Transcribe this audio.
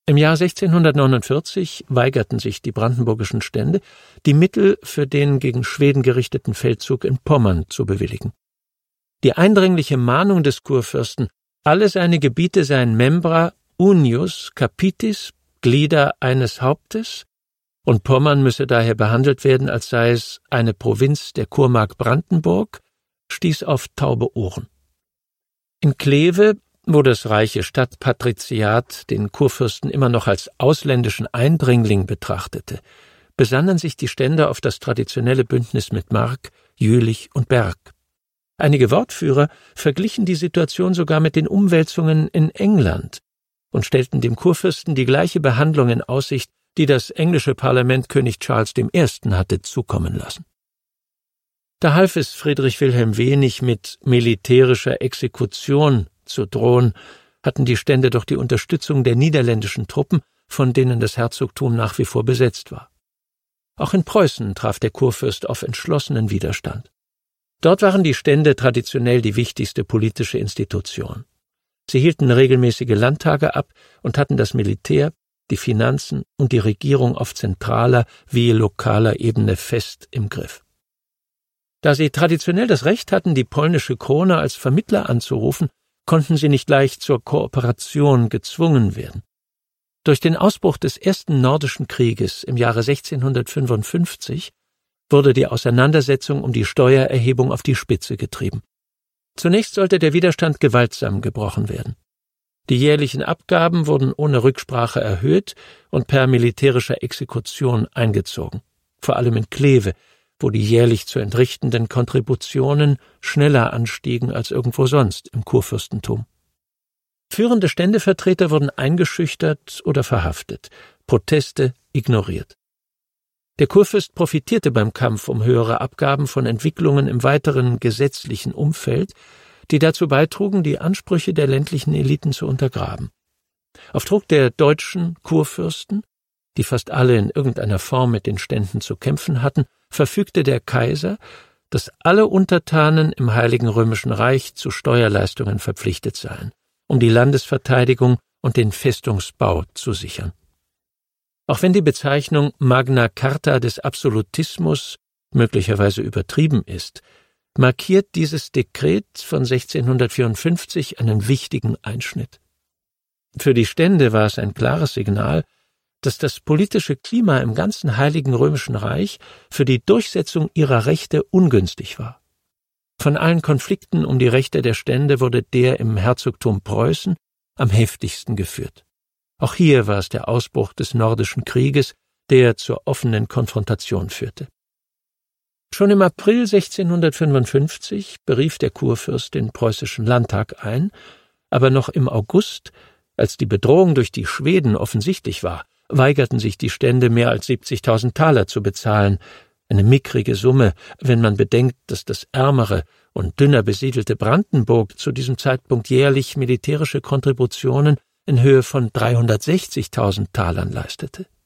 Im Jahr 1649 weigerten sich die brandenburgischen Stände, die Mittel für den gegen Schweden gerichteten Feldzug in Pommern zu bewilligen. Die eindringliche Mahnung des Kurfürsten, alle seine Gebiete seien membra unius capitis, Glieder eines Hauptes, und Pommern müsse daher behandelt werden, als sei es eine Provinz der Kurmark Brandenburg, stieß auf taube Ohren. In Kleve, wo das reiche Stadtpatriziat den Kurfürsten immer noch als ausländischen Eindringling betrachtete, besannen sich die Stände auf das traditionelle Bündnis mit Mark, Jülich und Berg. Einige Wortführer verglichen die Situation sogar mit den Umwälzungen in England und stellten dem Kurfürsten die gleiche Behandlung in Aussicht, die das englische Parlament König Charles I. hatte zukommen lassen. Da half es Friedrich Wilhelm wenig, mit militärischer Exekution zu drohen, hatten die Stände doch die Unterstützung der niederländischen Truppen, von denen das Herzogtum nach wie vor besetzt war. Auch in Preußen traf der Kurfürst auf entschlossenen Widerstand. Dort waren die Stände traditionell die wichtigste politische Institution. Sie hielten regelmäßige Landtage ab und hatten das Militär, die Finanzen und die Regierung auf zentraler wie lokaler Ebene fest im Griff. Da sie traditionell das Recht hatten, die polnische Krone als Vermittler anzurufen, konnten sie nicht leicht zur Kooperation gezwungen werden. Durch den Ausbruch des Ersten Nordischen Krieges im Jahre 1655 wurde die Auseinandersetzung um die Steuererhebung auf die Spitze getrieben. Zunächst sollte der Widerstand gewaltsam gebrochen werden. Die jährlichen Abgaben wurden ohne Rücksprache erhöht und per militärischer Exekution eingezogen, vor allem in Kleve, wo die jährlich zu entrichtenden Kontributionen schneller anstiegen als irgendwo sonst im Kurfürstentum. Führende Ständevertreter wurden eingeschüchtert oder verhaftet, Proteste ignoriert. Der Kurfürst profitierte beim Kampf um höhere Abgaben von Entwicklungen im weiteren gesetzlichen Umfeld, die dazu beitrugen, die Ansprüche der ländlichen Eliten zu untergraben. Auf Druck der deutschen Kurfürsten, die fast alle in irgendeiner Form mit den Ständen zu kämpfen hatten, verfügte der Kaiser, dass alle Untertanen im Heiligen Römischen Reich zu Steuerleistungen verpflichtet seien, um die Landesverteidigung und den Festungsbau zu sichern. Auch wenn die Bezeichnung Magna Carta des Absolutismus möglicherweise übertrieben ist, markiert dieses Dekret von 1654 einen wichtigen Einschnitt. Für die Stände war es ein klares Signal, dass das politische Klima im ganzen Heiligen Römischen Reich für die Durchsetzung ihrer Rechte ungünstig war. Von allen Konflikten um die Rechte der Stände wurde der im Herzogtum Preußen am heftigsten geführt. Auch hier war es der Ausbruch des Nordischen Krieges, der zur offenen Konfrontation führte. Schon im April 1655 berief der Kurfürst den preußischen Landtag ein, aber noch im August, als die Bedrohung durch die Schweden offensichtlich war, weigerten sich die Stände, mehr als 70.000 Taler zu bezahlen, eine mickrige Summe, wenn man bedenkt, dass das ärmere und dünner besiedelte Brandenburg zu diesem Zeitpunkt jährlich militärische Kontributionen in Höhe von 360.000 Talern leistete.